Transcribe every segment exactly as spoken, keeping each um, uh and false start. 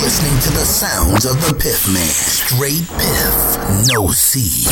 listening to the sounds of the Piff Man. Straight Piff, no C.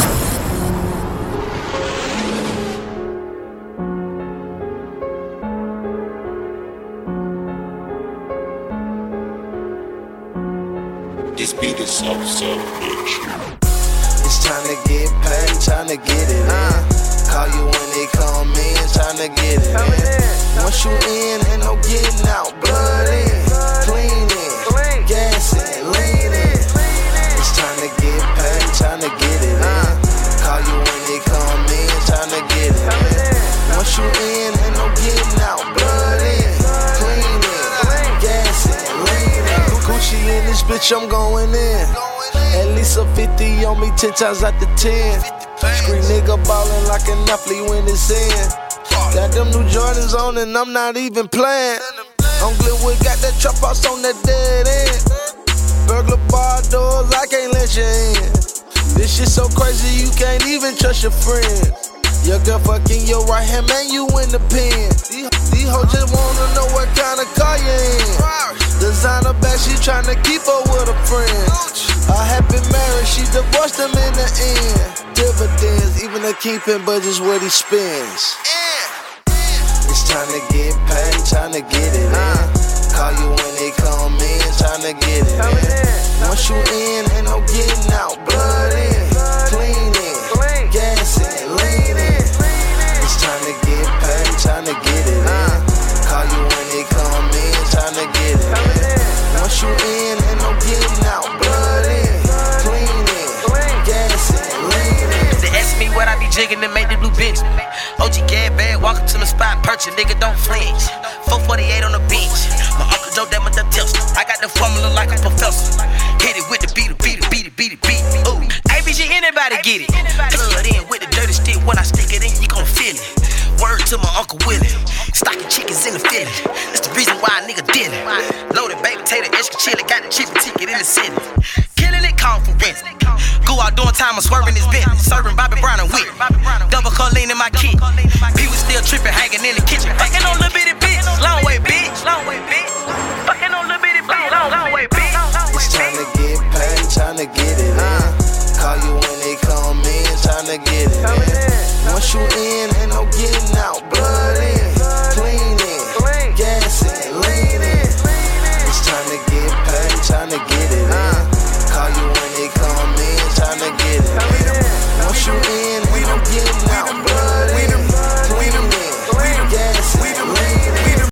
This beat is so, so bitch. It's time to get paid, time to get it in. Call you when they come in, time to get it in. Once you in, ain't no getting out. Blood in, clean in, gas in, lean in. It's time to get paid, time to get it in. Call you when they come in, time to get it in. Once you in, ain't no getting out. Blood in, clean in, gas in, lean in. Gucci in this bitch, I'm going in. At least a fifty on me, ten times out the ten. Screen nigga ballin' like an athlete when it's in. Got them new Jordans on and I'm not even playing. On Glenwood, got that trap house on that dead end. Burglar bar doors, I can't let you in. This shit so crazy, you can't even trust your friends. Your girl fucking your right hand man, you in the pen. These, these hoes just wanna know what kind of car you in. Designer bag, she tryna keep her with a friend. A happy marriage, she divorced him in the end. Dividends, even the keeping budget's what he spends. It's time to get paid, time to get it in. Call you when they come in, time to get it in. Once you in, ain't no getting out. Blood in, clean in, gas in, lean in. It's time to get paid, time to get it in. Call you when they come in, time to get it in. Once you in, ain't no getting out. Blood in, clean in, gas in, lean in. They ask me what I be jigging to make the blue bench. O G Gad bag, walk up to the spot, perch a nigga, don't flinch. four forty-eight on the bench. My Uncle Joe, that my the Tesla. I got the formula like a professor. Hit it with the beat, beat it, beat it, beat it, beat it. Ooh, A B G, anybody get it. Blood in with the dirty stick. When I stick it in, you gon' feel it. Word to my Uncle Willie. Stocking chickens in the Philly. That's the reason why a nigga did it. Loaded baked potato, extra chili, got the cheapest ticket in the city. Killing it, conference. Go out doing time, I'm swerving this bit. Serving Bobby Brown and Wick. Double Colleen in my kit. People still tripping, hanging in the kitchen. Fucking